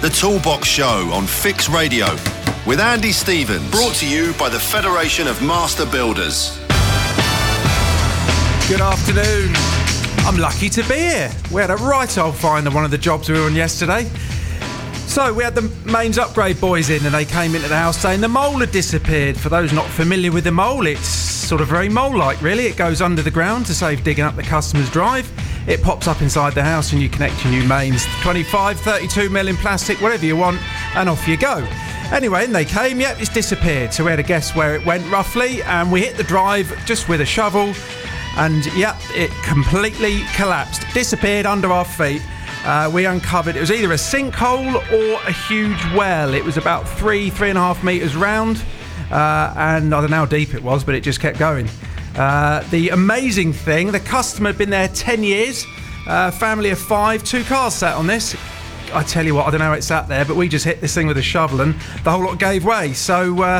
The Toolbox Show on Fix Radio with Andy Stevens. Brought to you by the Federation of Master Builders. Good afternoon. I'm lucky to be here. We had a right old find on one of the jobs we were on yesterday. So we had the mains upgrade boys in, and they came into the house saying the mole had disappeared. For those not familiar with the mole, it's sort of very mole-like, really. It goes under the ground to save digging up the customer's drive. It pops up inside the house and you connect your new mains. 25, 32 mil in plastic, whatever you want, and off you go. Anyway, and they came, yep, it's disappeared. So we had to guess where it went roughly, and we hit the drive just with a shovel, and yep, it completely collapsed. Disappeared under our feet. We uncovered, it was either a sinkhole or a huge well. It was about 3.5 metres round, and I don't know how deep it was, but it just kept going. The amazing thing, the customer had been there 10 years, family of 5, 2 cars sat on this. I tell you what, I don't know how it sat there, but we just hit this thing with a shovel and the whole lot gave way. So,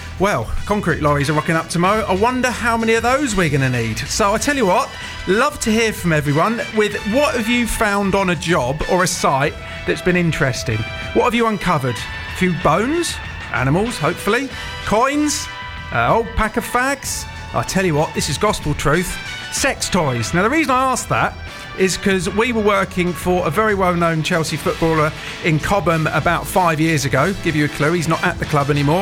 concrete lorries are rocking up tomorrow. I wonder how many of those we're going to need. So I tell you what, love to hear from everyone with what have you found on a job or a site that's been interesting? What have you uncovered? A few bones, animals, hopefully, coins, old pack of fags. I tell you what, this is gospel truth. Sex toys. Now, the reason I asked that is because we were working for a very well-known Chelsea footballer in Cobham about 5 years ago. Give you a clue, he's not at the club anymore.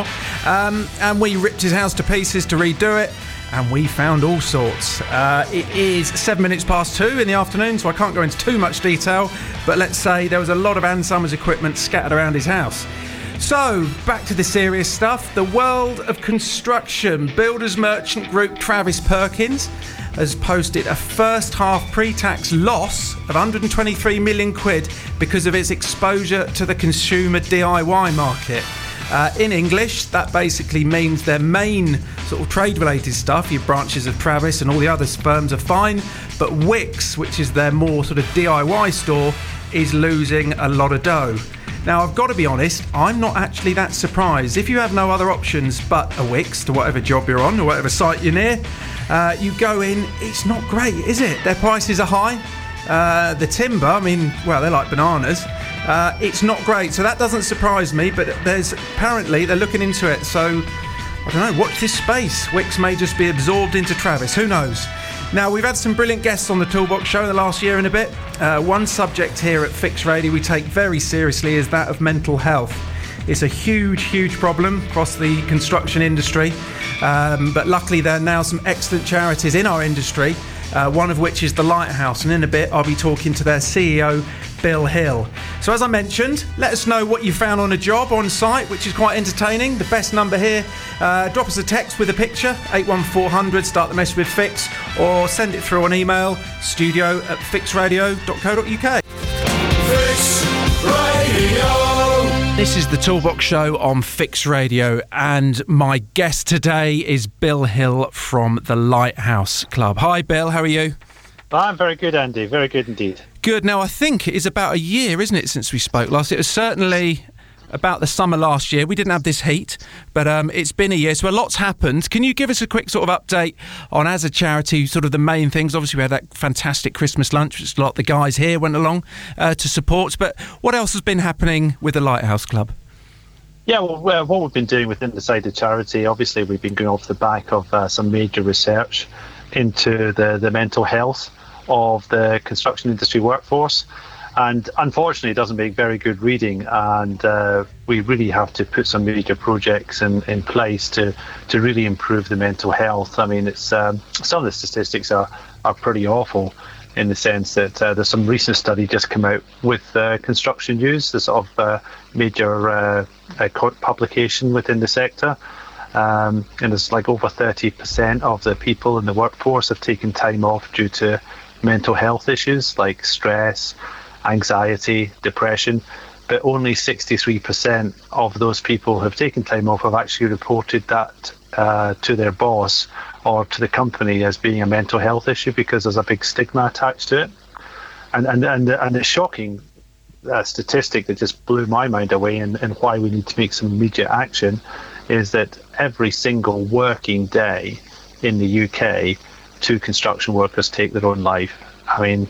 And we ripped his house to pieces to redo it, and we found all sorts. It is 7 minutes past 2 in the afternoon, so I can't go into too much detail, but let's say there was a lot of Ann Summers equipment scattered around his house. So, back to the serious stuff. The world of construction. Builders Merchant Group Travis Perkins has posted a first half pre-tax loss of 123 million quid because of its exposure to the consumer DIY market. In English, that basically means their main sort of trade-related stuff, your branches of Travis and all the other firms are fine, but Wickes, which is their more sort of DIY store, is losing a lot of dough. Now, I've got to be honest, I'm not actually that surprised. If you have no other options but a Wickes to whatever job you're on or whatever site you're near, you go in, it's not great, is it? Their prices are high. The timber, I mean, well, they're like bananas. It's not great, so that doesn't surprise me, but apparently they're looking into it, so I don't know, watch this space. Wickes may just be absorbed into Travis, who knows? Now, we've had some brilliant guests on the Toolbox Show in the last year and a bit. One subject here at Fix Radio we take very seriously is that of mental health. It's a huge, huge problem across the construction industry, but luckily there are now some excellent charities in our industry, one of which is the Lighthouse, and in a bit I'll be talking to their CEO, Bill Hill. So as I mentioned, let us know what you found on a job on site, which is quite entertaining. The best number here, drop us a text with a picture, 81400, start the message with Fix, or send it through on email, studio@fixradio.co.uk. Fix Radio. This is the Toolbox Show on Fix Radio, and my guest today is Bill Hill from the Lighthouse Club. Hi Bill, how are you? I'm very good, Andy. Very good indeed. Good. Now, I think it is about a year, isn't it, since we spoke last? It was certainly about the summer last year. We didn't have this heat, but it's been a year, so a lot's happened. Can you give us a quick sort of update on, as a charity, sort of the main things? Obviously, we had that fantastic Christmas lunch, which a lot of the guys here went along to support, but what else has been happening with the Lighthouse Club? Yeah, well, what we've been doing within the side of charity, obviously we've been going off the back of some major research into the mental health of the construction industry workforce, and unfortunately it doesn't make very good reading, and we really have to put some major projects in place to really improve the mental health. I mean, it's some of the statistics are pretty awful, in the sense that there's some recent study just come out with Construction News, the sort of major publication within the sector. And it's like over 30% of the people in the workforce have taken time off due to mental health issues like stress, anxiety, depression, but only 63% of those people who have taken time off have actually reported that to their boss or to the company as being a mental health issue, because there's a big stigma attached to it. And the shocking statistic that just blew my mind away, and why we need to make some immediate action, is that every single working day in the UK, 2 construction workers take their own life. I mean,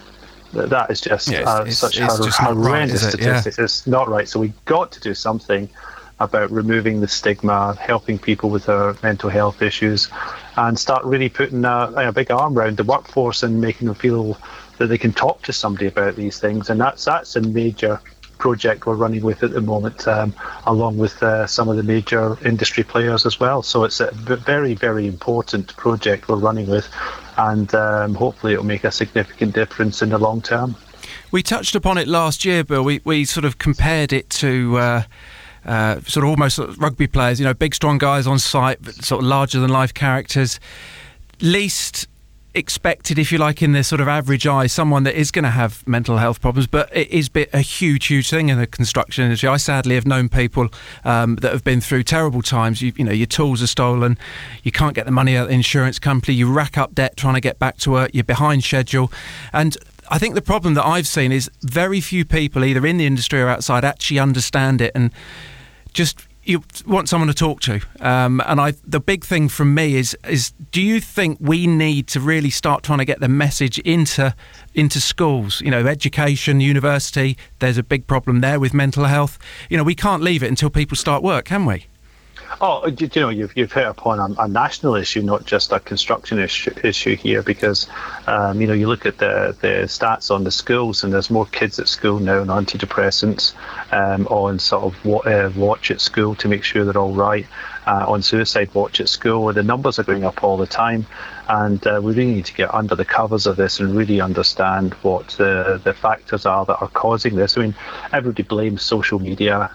that is just such just horrendous statistics. Yeah. It's not right. So we got to do something about removing the stigma, helping people with their mental health issues, and start really putting a big arm around the workforce and making them feel that they can talk to somebody about these things. And that's a major project we're running with at the moment, along with some of the major industry players as well. So it's a very, very important project we're running with, and hopefully it'll make a significant difference in the long term. We touched upon it last year, Bill. We sort of compared it to sort of almost rugby players, big strong guys on site, but sort of larger than life characters. Least expected, if you like, in the sort of average eye, someone that is going to have mental health problems, but it is a huge thing in the construction industry. I sadly have known people that have been through terrible times. Your tools are stolen, you can't get the money out of the insurance company, you rack up debt trying to get back to work, you're behind schedule. And I think the problem that I've seen is very few people, either in the industry or outside, actually understand it, and just you want someone to talk to. The big thing from me is do you think we need to really start trying to get the message into schools? Education, university, there's a big problem there with mental health. We can't leave it until people start work, can we? Oh, you've hit upon a national issue, not just a construction issue here, because you look at the stats on the schools, and there's more kids at school now on antidepressants, on sort of watch at school to make sure they're all right, on suicide watch at school. The numbers are going up all the time, and we really need to get under the covers of this and really understand what the factors are that are causing this. I mean, everybody blames social media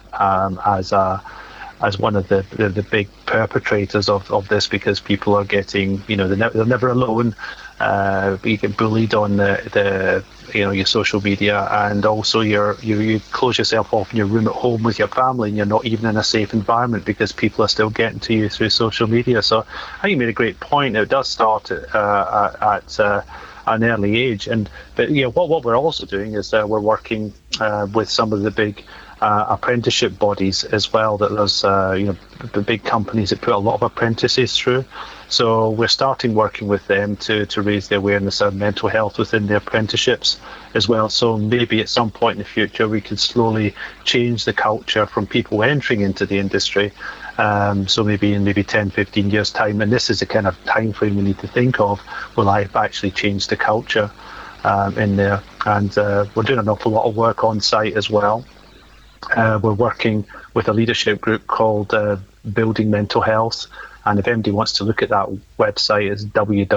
as one of the big perpetrators of this, because people are getting, they're never alone. You get bullied on the your social media, and also you close yourself off in your room at home with your family, and you're not even in a safe environment because people are still getting to you through social media. So I think you made a great point. It does start at an early age, but what we're also doing is we're working with some of the big apprenticeship bodies as well. That there's the big companies that put a lot of apprentices through. So we're starting working with them to raise the awareness of mental health within the apprenticeships as well. So maybe at some point in the future we can slowly change the culture from people entering into the industry. So maybe in 10, 15 years time, and this is the kind of time frame we need to think of, will I actually change the culture in there? And we're doing an awful lot of work on site as well. We're working with a leadership group called Building Mental Health, and if anybody wants to look at that website, it's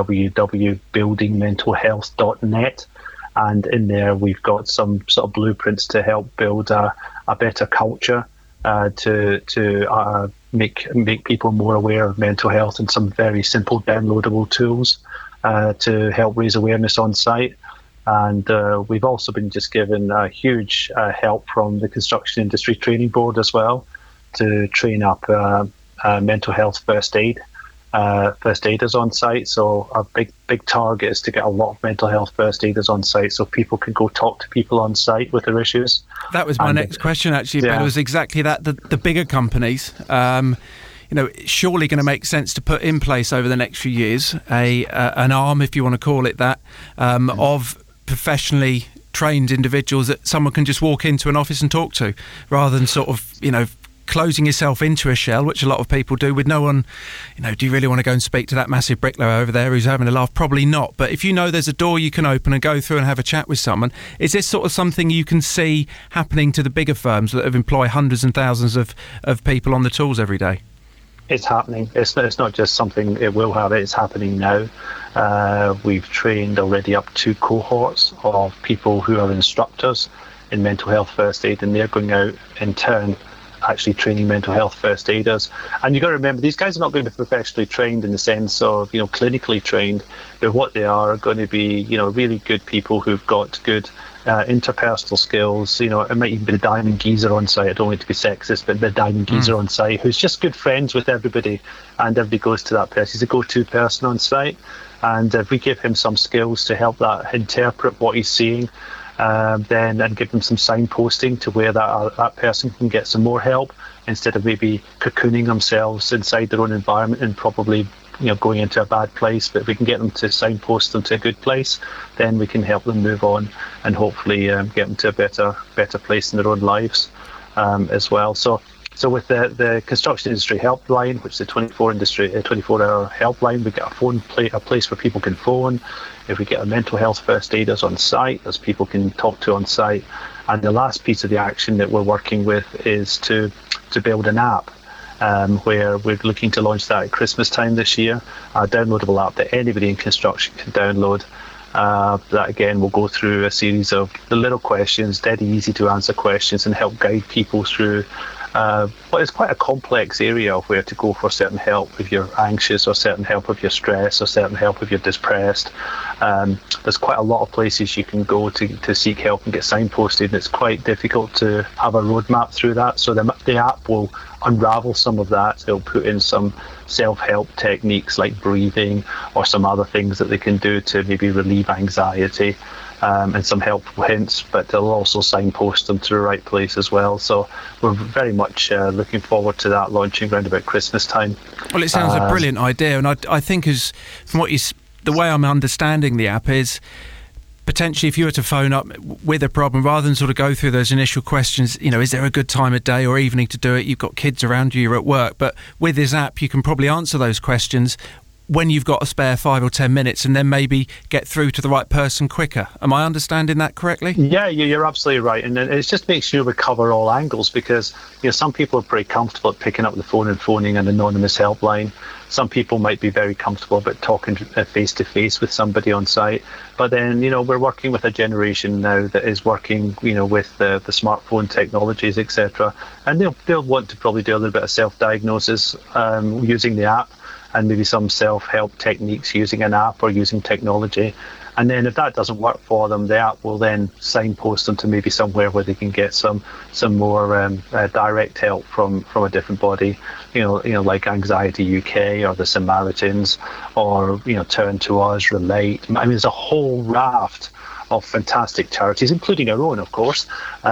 www.buildingmentalhealth.net, and in there we've got some sort of blueprints to help build a better culture to make people more aware of mental health, and some very simple downloadable tools to help raise awareness on site. And we've also been just given huge help from the Construction Industry Training Board as well, to train up mental health first aiders on site. So our big target is to get a lot of mental health first aiders on site, so people can go talk to people on site with their issues. That was my next question, actually, Ben. It was exactly that. The bigger companies, surely going to make sense to put in place over the next few years an arm, if you want to call it that, of professionally trained individuals that someone can just walk into an office and talk to, rather than sort of, closing yourself into a shell, which a lot of people do with no one. Do you really want to go and speak to that massive bricklayer over there who's having a laugh? Probably not. But if there's a door you can open and go through and have a chat with someone, is this sort of something you can see happening to the bigger firms that have employ hundreds and thousands of people on the tools every day? It's happening. It's not just something it will have. It's happening now. We've trained already up 2 cohorts of people who are instructors in mental health first aid, and they're going out in turn actually training mental health first aiders. And you've got to remember, these guys are not going to be professionally trained in the sense of clinically trained, but what they are going to be really good people who've got good interpersonal skills. It might even be the diamond geezer on site. I don't want it to be sexist, but the diamond geezer on site who's just good friends with everybody, and everybody goes to that person. He's a go-to person on site, and if we give him some skills to help that interpret what he's seeing, then and give them some signposting to where that person can get some more help, instead of maybe cocooning themselves inside their own environment and probably going into a bad place, but if we can get them to signpost them to a good place, then we can help them move on and hopefully get them to a better place in their own lives as well. So with the construction industry helpline, which is the 24-hour helpline, we get a place where people can phone. If we get a mental health first aiders on site, there's people can talk to on site. And the last piece of the action that we're working with is to build an app, where we're looking to launch that at Christmas time this year, a downloadable app that anybody in construction can download. That again will go through a series of the little questions, dead easy to answer questions, and help guide people through but it's quite a complex area of where to go for certain help if you're anxious, or certain help if you're stressed, or certain help if you're depressed. There's quite a lot of places you can go to seek help and get signposted, and it's quite difficult to have a roadmap through that. So the app will unravel some of that. It'll put in some self-help techniques like breathing or some other things that they can do to maybe relieve anxiety. And some helpful hints, but they'll also signpost them to the right place as well. So we're very much looking forward to that launching around about Christmas time. Well, it sounds a brilliant idea, and I think from the way I'm understanding the app is, potentially if you were to phone up with a problem, rather than sort of go through those initial questions, is there a good time of day or evening to do it? You've got kids around you, you're at work, but with this app you can probably answer those questions when you've got a spare 5 or 10 minutes, and then maybe get through to the right person quicker. Am I understanding that correctly? Yeah, you're absolutely right. And it just makes sure we cover all angles, because some people are pretty comfortable at picking up the phone and phoning an anonymous helpline. Some people might be very comfortable about talking face-to-face with somebody on site. But then, we're working with a generation now that is working, with the smartphone technologies, etc. And they'll want to probably do a little bit of self-diagnosis using the app, and maybe some self-help techniques using an app or using technology. And then if that doesn't work for them, the app will then signpost them to maybe somewhere where they can get some more direct help from a different body, like Anxiety UK or the Samaritans, or Turn to Us, Relate. I mean, there's a whole raft of fantastic charities, including our own, of course,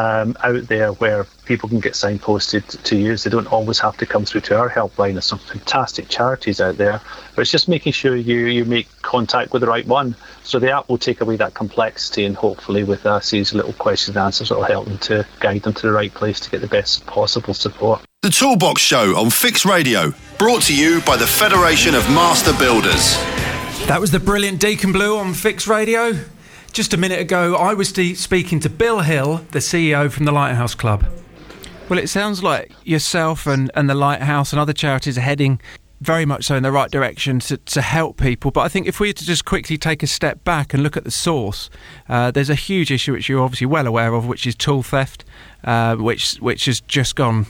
out there where people can get signposted to use. They don't always have to come through to our helpline. There's some fantastic charities out there, but it's just making sure you make contact with the right one. So the app will take away that complexity, and hopefully with a series of little questions and answers, it'll help them to guide them to the right place to get the best possible support. The Toolbox Show on Fix Radio, brought to you by the Federation of Master Builders. That was the brilliant Deacon Blue on Fix Radio. Just a minute ago, I was speaking to Bill Hill, the CEO from the Lighthouse Club. Well, it sounds like yourself and the Lighthouse and other charities are heading very much so in the right direction to help people. But I think if we were to just quickly take a step back and look at the source, there's a huge issue which you're obviously well aware of, which is tool theft, which has just gone...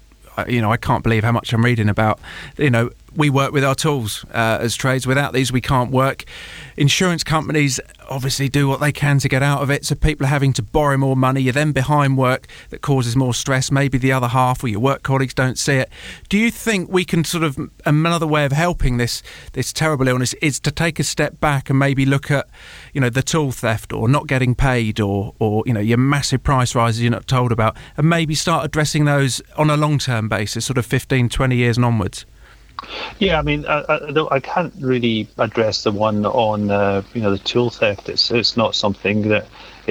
I can't believe how much I'm reading about. We work with our tools as trades. Without these, we can't work. Insurance companies obviously do what they can to get out of it, so people are having to borrow more money. You're then behind work, that causes more stress. Maybe the other half or your work colleagues don't see it. Do you think we can sort of, another way of helping this terrible illness is to take a step back and maybe look at, the tool theft or not getting paid or your massive price rises you're not told about, and maybe start addressing those on a long-term basis, sort of 15, 20 years and onwards? Yeah, I mean, I can't really address the one on the tool theft. It's not something that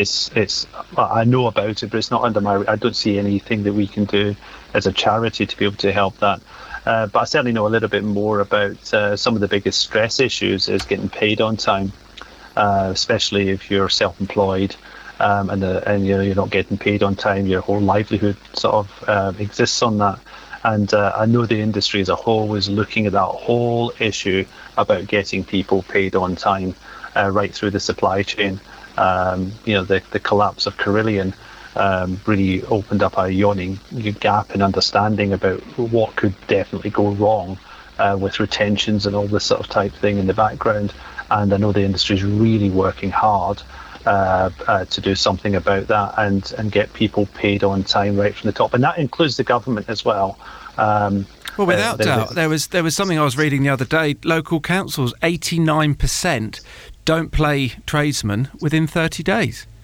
I know about it, but it's not under I don't see anything that we can do as a charity to be able to help that. But I certainly know a little bit more about some of the biggest stress issues is getting paid on time, especially if you're self-employed. And you're not getting paid on time. Your whole livelihood sort of exists on that. And I know the industry as a whole is looking at that whole issue about getting people paid on time right through the supply chain. The collapse of Carillion really opened up a yawning gap in understanding about what could definitely go wrong with retentions and all this sort of type thing in the background. And I know the industry is really working hard to do something about that and get people paid on time right from the top, and that includes the government as well. Well, without doubt, there was something I was reading the other day. Local councils, 89% don't pay tradesmen within 30 days.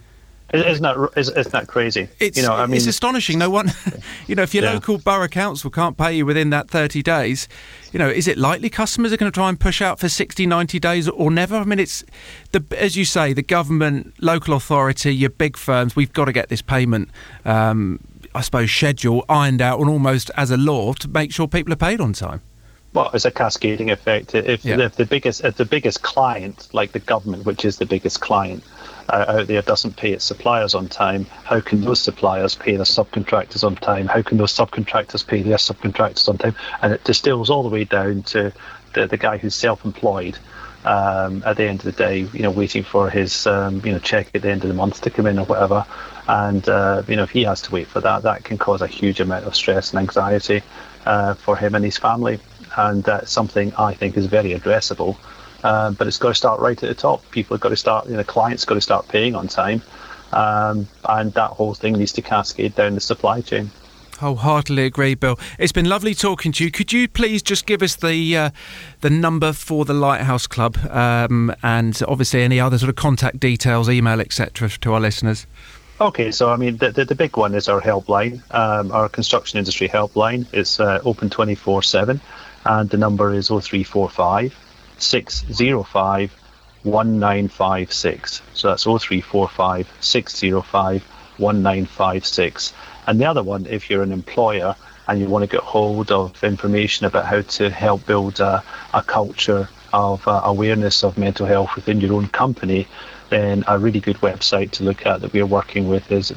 Isn't that crazy? It's astonishing. No one, if your local borough council can't pay you within that 30 days, is it likely customers are going to try and push out for 60, 90 days or never? I mean, it's as you say, the government, local authority, your big firms. We've got to get this payment, I suppose, schedule ironed out and almost as a law to make sure people are paid on time. Well, it's a cascading effect. If the biggest client, like the government, which is the biggest client out there, doesn't pay its suppliers on time, how can those suppliers pay their subcontractors on time? How can those subcontractors pay their subcontractors on time? And it distills all the way down to the guy who's self-employed at the end of the day, waiting for his check at the end of the month to come in or whatever. And if he has to wait for that can cause a huge amount of stress and anxiety for him and his family. And that's something I think is very addressable. But it's got to start right at the top. People have got to start, clients got to start paying on time. And that whole thing needs to cascade down the supply chain. Wholeheartedly agree, Bill. It's been lovely talking to you. Could you please just give us the number for the Lighthouse Club and obviously any other sort of contact details, email, etc. to our listeners? Okay, so I mean, the big one is our helpline, our construction industry helpline. It's open 24/7, and the number is 0345 605 1956. So that's 0345 605 1956. And the other one, if you're an employer and you want to get hold of information about how to help build a culture of awareness of mental health within your own company, then a really good website to look at that we're working with is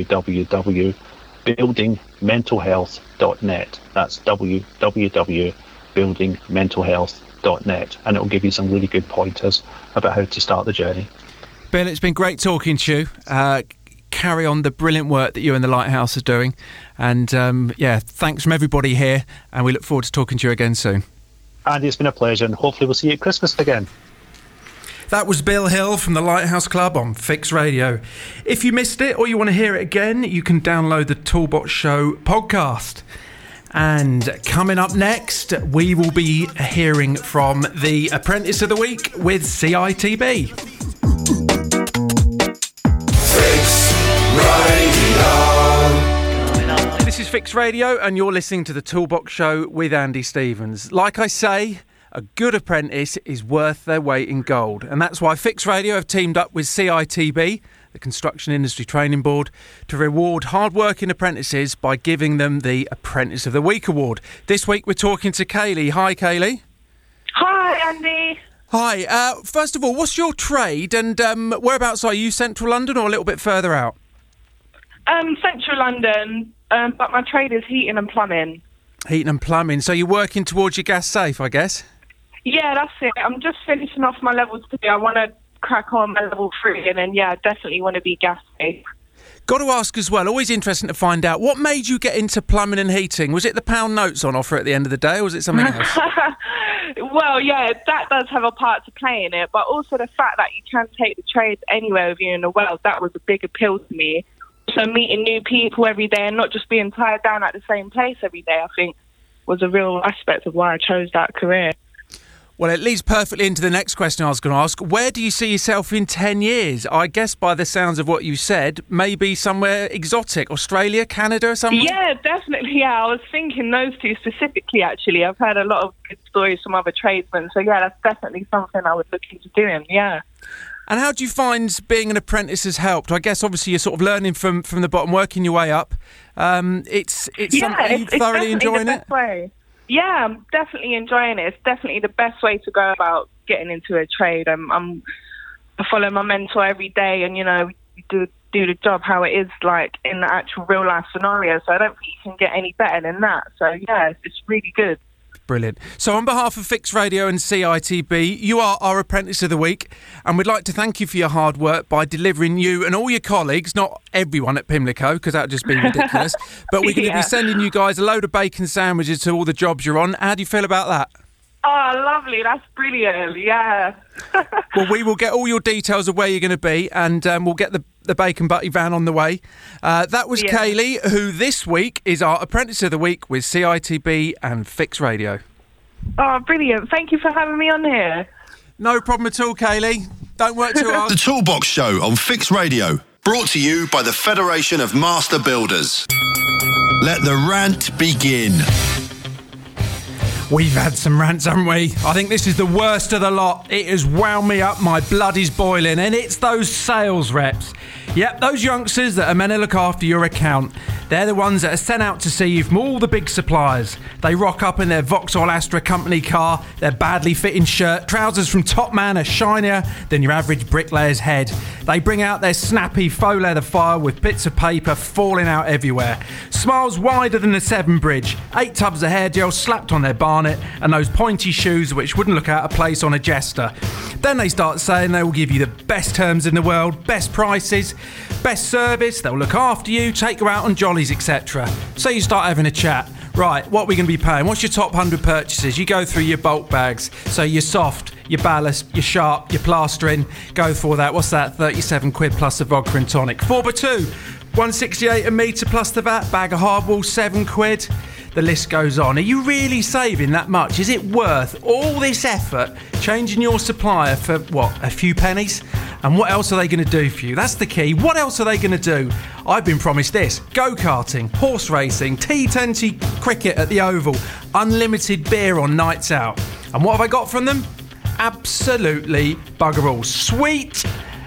www.buildingmentalhealth.net. That's www.buildingmentalhealth.net, and it will give you some really good pointers about how to start the journey. Bill, it's been great talking to you. Carry on the brilliant work that you and the Lighthouse are doing, and thanks from everybody here, and we look forward to talking to you again soon. Andy, it's been a pleasure, and hopefully we'll see you at Christmas again. That was Bill Hill from the Lighthouse Club on Fix Radio. If you missed it or you want to hear it again, you can download the Toolbox Show podcast. And coming up next, we will be hearing from the Apprentice of the Week with CITB. Fix Radio. This is Fix Radio, and you're listening to the Toolbox Show with Andy Stevens. Like I say, a good apprentice is worth their weight in gold. And that's why Fix Radio have teamed up with CITB, the Construction Industry Training Board, to reward hard-working apprentices by giving them the Apprentice of the Week award. This week we're talking to Kaylee. Hi, Kaylee. Hi, Andy. Hi. First of all, what's your trade and whereabouts are you? Central London or a little bit further out? Central London, but my trade is heating and plumbing. Heating and plumbing. So you're working towards your gas safe, I guess? Yeah, that's it. I'm just finishing off my level 2. I want to crack on my level 3, and then, I definitely want to be gas safe. Got to ask as well, always interesting to find out, what made you get into plumbing and heating? Was it the pound notes on offer at the end of the day, or was it something else? Well, yeah, that does have a part to play in it, but also the fact that you can take the trades anywhere with you in the world, that was a big appeal to me. So meeting new people every day and not just being tied down at the same place every day, I think, was a real aspect of why I chose that career. Well, it leads perfectly into the next question I was going to ask. Where do you see yourself in 10 years? I guess by the sounds of what you said, maybe somewhere exotic, Australia, Canada or something? Yeah, definitely. Yeah, I was thinking those two specifically, actually. I've heard a lot of good stories from other tradesmen. So, yeah, that's definitely something I would look into doing, yeah. And how do you find being an apprentice has helped? I guess, obviously, you're sort of learning from the bottom, working your way up. It's something you're thoroughly enjoying it? Way. Yeah, I'm definitely enjoying it. It's definitely the best way to go about getting into a trade. I follow my mentor every day and, do the job how it is like in the actual real life scenario. So I don't think you can get any better than that. So, yeah, it's really good. Brilliant. So on behalf of Fix Radio and CITB, you are our Apprentice of the Week, and we'd like to thank you for your hard work by delivering you and all your colleagues, not everyone at Pimlico, because that would just be ridiculous, but we're going to be sending you guys a load of bacon sandwiches to all the jobs you're on. How do you feel about that? Oh, lovely. That's brilliant. Yeah. Well, we will get all your details of where you're going to be, and we'll get the Bacon Butty van on the way. That was Kaylee, who this week is our Apprentice of the Week with CITB and Fix Radio. Oh, brilliant. Thank you for having me on here. No problem at all, Kaylee. Don't work too hard. The Toolbox Show on Fix Radio. Brought to you by the Federation of Master Builders. Let the rant begin. We've had some rants, haven't we? I think this is the worst of the lot. It has wound me up, my blood is boiling, and it's those sales reps. Yep, those youngsters that are meant to look after your account. They're the ones that are sent out to see you from all the big suppliers. They rock up in their Vauxhall Astra company car, their badly fitting shirt, trousers from Top Man are shinier than your average bricklayer's head. They bring out their snappy faux leather file with bits of paper falling out everywhere. Smiles wider than the Severn Bridge, 8 tubs of hair gel slapped on their barnet, and those pointy shoes which wouldn't look out of place on a jester. Then they start saying they will give you the best terms in the world, best prices, best service, they'll look after you, take you out on jollies, etc. So you start having a chat. Right, what are we going to be paying? What's your top 100 purchases? You go through your bulk bags. So your soft, your ballast, your sharp, your plastering. Go for that. What's that? 37 quid plus the vodka and tonic. 4x2, 168 a metre plus the VAT. Bag of hardwool, 7 quid. The list goes on. Are you really saving that much? Is it worth all this effort changing your supplier for, what, a few pennies? And what else are they going to do for you? That's the key. What else are they going to do? I've been promised this. Go-karting, horse racing, T20 cricket at the Oval, unlimited beer on nights out. And what have I got from them? Absolutely bugger all. Sweet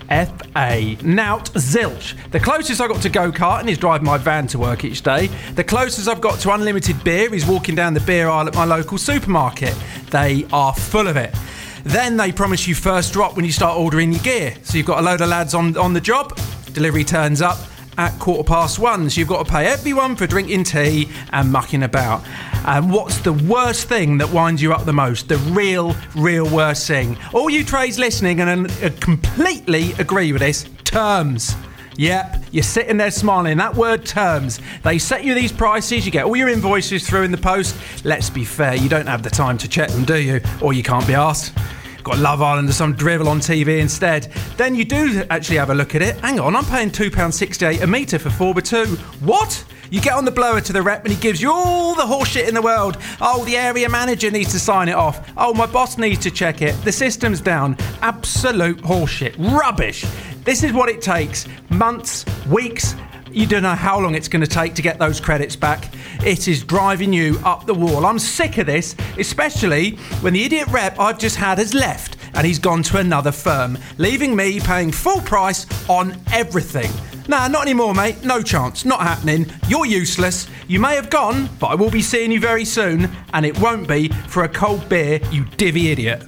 F.A. Nout zilch. The closest I got to go-karting is driving my van to work each day. The closest I've got to unlimited beer is walking down the beer aisle at my local supermarket. They are full of it. Then they promise you first drop when you start ordering your gear. So you've got a load of lads on the job. Delivery turns up at 1:15. So you've got to pay everyone for drinking tea and mucking about. And what's the worst thing that winds you up the most? The real worst thing. All you trades listening and completely agree with this. Terms. Yep, you're sitting there smiling. That word terms. They set you these prices, you get all your invoices through in the post. Let's be fair, you don't have the time to check them, do you? Or you can't be asked. Got Love Island or some drivel on TV instead. Then you do actually have a look at it. Hang on, I'm paying £2.68 a metre for 4x2. What? You get on the blower to the rep and he gives you all the horseshit in the world. Oh, the area manager needs to sign it off. Oh, my boss needs to check it. The system's down. Absolute horseshit. Rubbish. This is what it takes. Months, weeks. You don't know how long it's going to take to get those credits back. It is driving you up the wall. I'm sick of this, especially when the idiot rep I've just had has left and he's gone to another firm, leaving me paying full price on everything. Nah, not anymore, mate. No chance. Not happening. You're useless. You may have gone, but I will be seeing you very soon, and it won't be for a cold beer, you divvy idiot.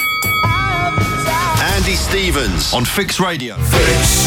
Andy Stevens on Fix Radio. Fix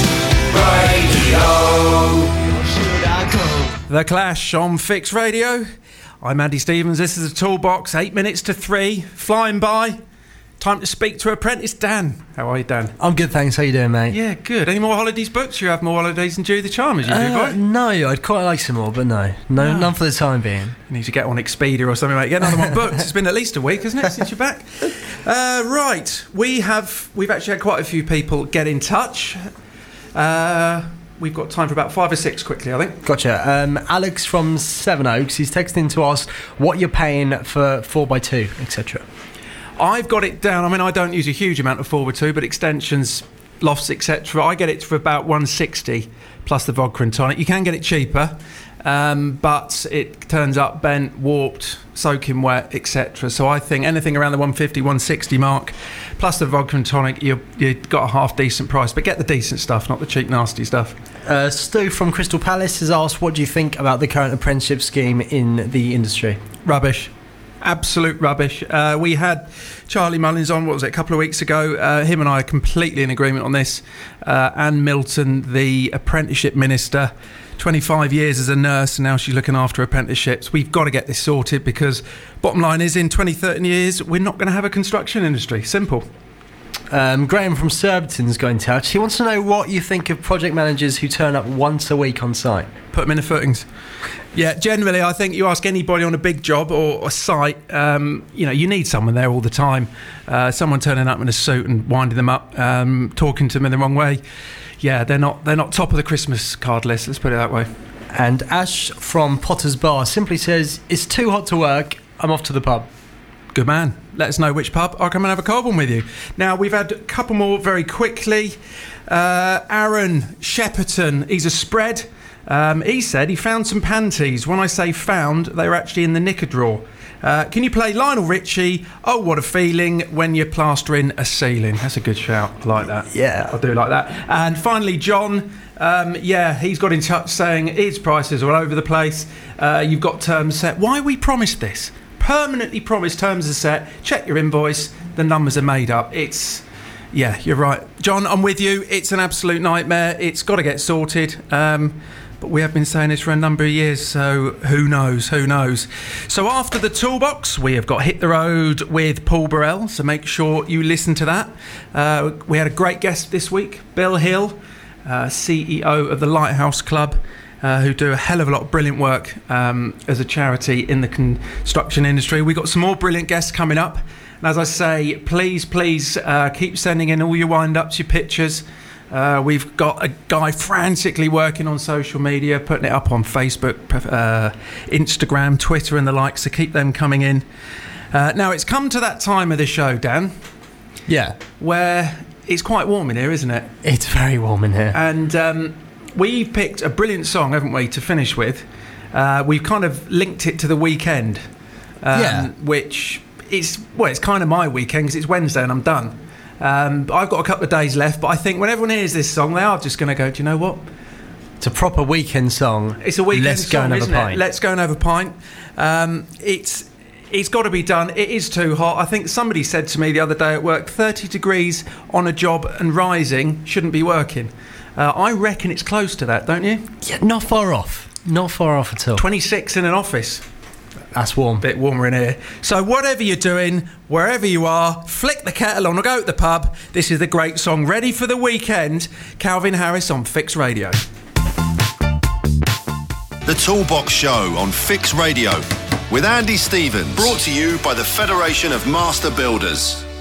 Radio. The Clash on Fix Radio. I'm Andy Stevens. This is a Toolbox. 8 minutes to 3. Flying by. Time to speak to apprentice Dan. How are you, Dan? I'm good, thanks. How you doing, mate? Yeah, good. Any more holidays booked? You have more holidays than Judy the Charmers, you do, boy? No, I'd quite like some more, but no, none for the time being. You need to get on Expedia or something, mate. Get another one booked. It's been at least a week, hasn't it, since you're back? Right, we've actually had quite a few people get in touch. We've got time for about 5 or 6 quickly, I think. Gotcha. Alex from Sevenoaks, he's texting to ask what you're paying for 4x2, etc. I've got it down. I mean, I don't use a huge amount of 4x2, but extensions, lofts, etc. I get it for about 160 plus the vodka and tonic. You can get it cheaper, but it turns up bent, warped, soaking wet, etc. So I think anything around the 150, 160 mark, plus the vodka and tonic, you've got a half decent price. But get the decent stuff, not the cheap, nasty stuff. Stu from Crystal Palace has asked, what do you think about the current apprenticeship scheme in the industry? Rubbish. Absolute rubbish. We had Charlie Mullins on, what was it, a couple of weeks ago. Him and I are completely in agreement on this. Anne Milton, the apprenticeship minister, 25 years as a nurse, and now she's looking after apprenticeships. We've got to get this sorted because bottom line is in 20, 30 years, we're not going to have a construction industry. Simple. Graham from Surbiton's got in touch. He wants to know what you think of project managers who turn up once a week on site. Put them in the footings. Yeah, generally, I think you ask anybody on a big job or a site, you need someone there all the time. Someone turning up in a suit and winding them up, talking to them in the wrong way. Yeah, they're not top of the Christmas card list, let's put it that way. And Ash from Potter's Bar simply says, it's too hot to work, I'm off to the pub. Good man. let us know which pub. I'll come and have a cold one with you. Now, we've had a couple more very quickly. Aaron Shepperton, he's a spread. He said he found some panties. When I say found, they were actually in the knicker drawer. Can you play Lionel Richie, Oh What a Feeling, When You're Plastering a Ceiling? That's a good shout. I like that. Yeah. I do like that. And finally, John, he's got in touch saying his prices are all over the place. You've got terms set. Why we promised this? Permanently promised terms are set. Check your invoice. The numbers are made up. Yeah, you're right. John, I'm with you. It's an absolute nightmare. It's got to get sorted. But we have been saying this for a number of years, so who knows? So after the toolbox, we have got Hit the Road with Paul Burrell, so make sure you listen to that. We had a great guest this week, Bill Hill, CEO of the Lighthouse Club, who do a hell of a lot of brilliant work as a charity in the construction industry. We've got some more brilliant guests coming up. And as I say, please keep sending in all your wind-ups, your pictures. We've got a guy frantically working on social media, putting it up on Facebook, Instagram, Twitter and the like, so keep them coming in. Now, it's come to that time of the show, Dan. Yeah. Where it's quite warm in here, isn't it? It's very warm in here. And we've picked a brilliant song, haven't we, to finish with. We've kind of linked it to the weekend, which is, it's kind of my weekend because it's Wednesday and I'm done. I've got a couple of days left, but I think when everyone hears this song, they are just going to go, do you know what? It's a proper weekend song. It's a weekend Let's song, go and have a pint. Let's go and have a pint. It's got to be done. It is too hot. I think somebody said to me the other day at work, 30 degrees on a job and rising shouldn't be working. I reckon it's close to that, don't you? Yeah, not far off. Not far off at all. 26 in an office. That's warm. Bit warmer in here. So whatever you're doing, wherever you are, flick the kettle on or go to the pub. This is the great song, Ready for the Weekend. Calvin Harris on Fix Radio. The Toolbox Show on Fix Radio with Andy Stevens. Brought to you by the Federation of Master Builders.